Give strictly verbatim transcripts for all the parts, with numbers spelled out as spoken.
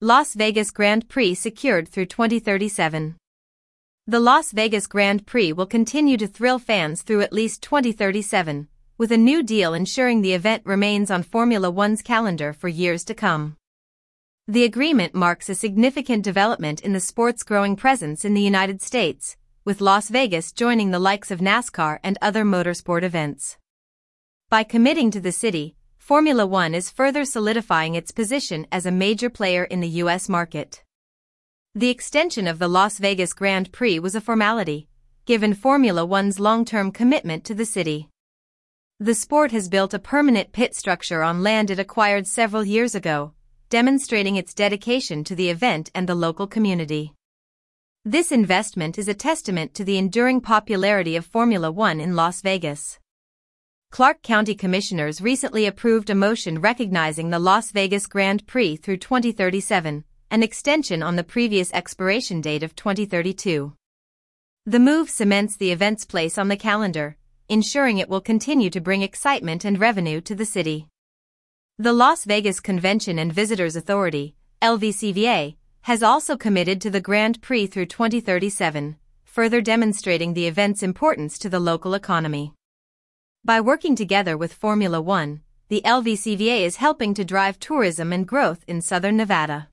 Las Vegas Grand Prix secured through twenty thirty-seven. The Las Vegas Grand Prix will continue to thrill fans through at least twenty thirty-seven, with a new deal ensuring the event remains on Formula One's calendar for years to come. The agreement marks a significant development in the sport's growing presence in the United States, with Las Vegas joining the likes of NASCAR and other motorsport events. By committing to the city, Formula One is further solidifying its position as a major player in the U S market. The extension of the Las Vegas Grand Prix was a formality, given Formula One's long-term commitment to the city. The sport has built a permanent pit structure on land it acquired several years ago, demonstrating its dedication to the event and the local community. This investment is a testament to the enduring popularity of Formula One in Las Vegas. Clark County Commissioners recently approved a motion recognizing the Las Vegas Grand Prix through twenty thirty-seven, an extension on the previous expiration date of twenty thirty-two. The move cements the event's place on the calendar, ensuring it will continue to bring excitement and revenue to the city. The Las Vegas Convention and Visitors Authority, L V C V A, has also committed to the Grand Prix through twenty thirty-seven, further demonstrating the event's importance to the local economy. By working together with Formula One, the L V C V A is helping to drive tourism and growth in southern Nevada.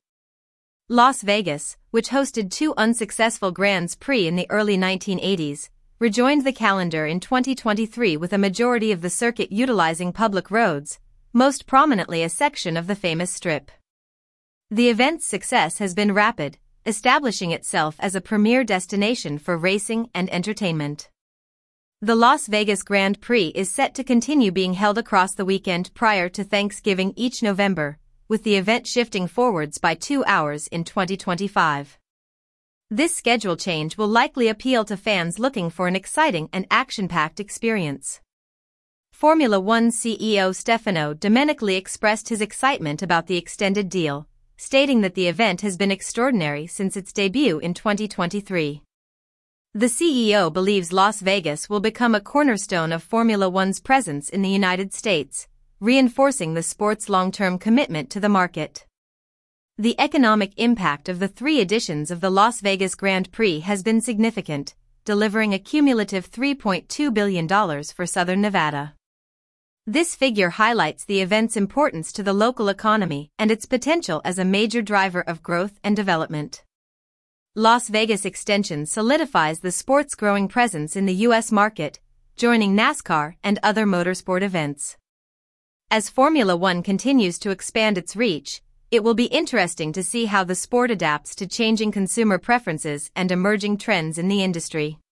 Las Vegas, which hosted two unsuccessful Grands Prix in the early nineteen eighties, rejoined the calendar in twenty twenty-three with a majority of the circuit utilizing public roads, most prominently a section of the famous Strip. The event's success has been rapid, establishing itself as a premier destination for racing and entertainment. The Las Vegas Grand Prix is set to continue being held across the weekend prior to Thanksgiving each November, with the event shifting forwards by two hours in twenty twenty-five. This schedule change will likely appeal to fans looking for an exciting and action-packed experience. Formula One C E O Stefano Domenicali expressed his excitement about the extended deal, stating that the event has been extraordinary since its debut in twenty twenty-three. The C E O believes Las Vegas will become a cornerstone of Formula One's presence in the United States, reinforcing the sport's long-term commitment to the market. The economic impact of the three editions of the Las Vegas Grand Prix has been significant, delivering a cumulative three point two billion dollars for Southern Nevada. This figure highlights the event's importance to the local economy and its potential as a major driver of growth and development. Las Vegas extension solidifies the sport's growing presence in the U S market, joining NASCAR and other motorsport events. As Formula One continues to expand its reach, it will be interesting to see how the sport adapts to changing consumer preferences and emerging trends in the industry.